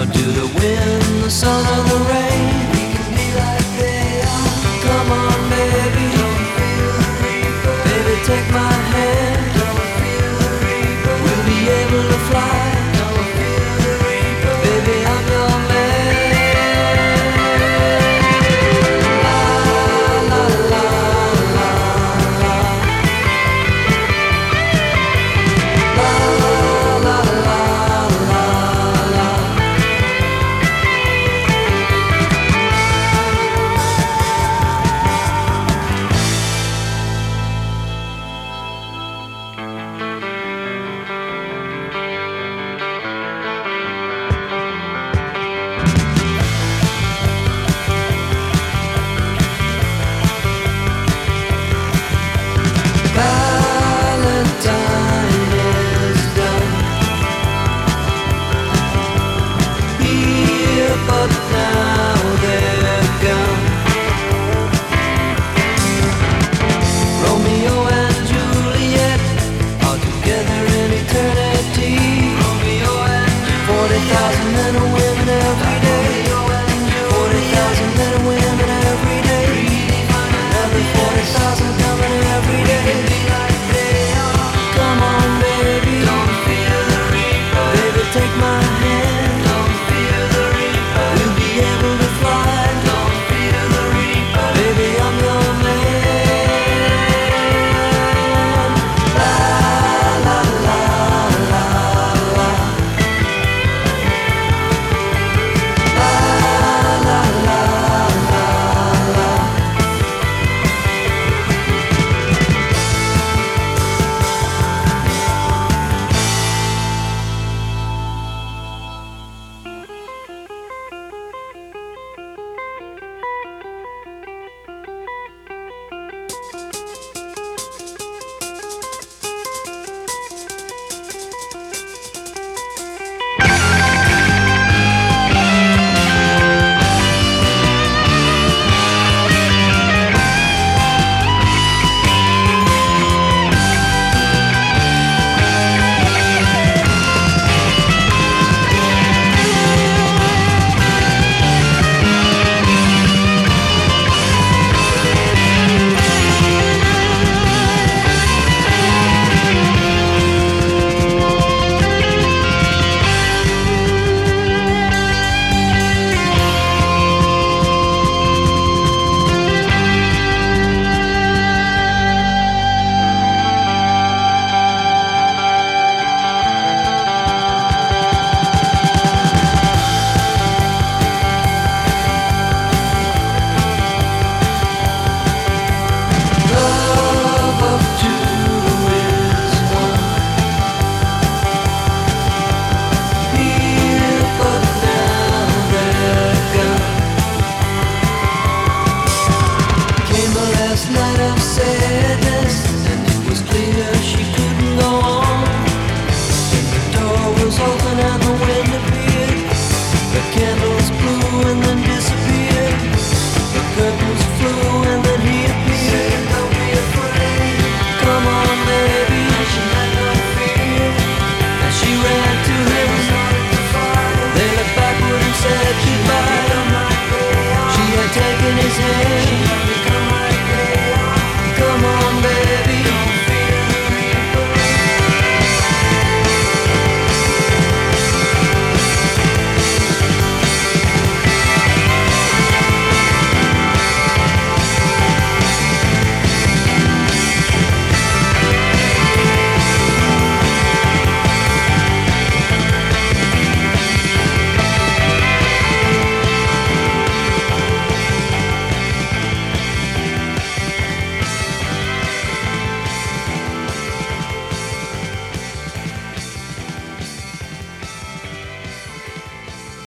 to the wind, the sun, or the rain. We can be like they are. Come on, baby. Don't feel the reaper. Baby, take my hand. Don't feel the reaper. We'll be able to fly. Don't feel the reaper. Baby, I'm your man. La la la la la. La la la la la. Valentine is done here, but now they're gone. Romeo and Juliet are together in eternity. Romeo and 40,000 men and women every day. 40,000 men and women every day. Every 40,000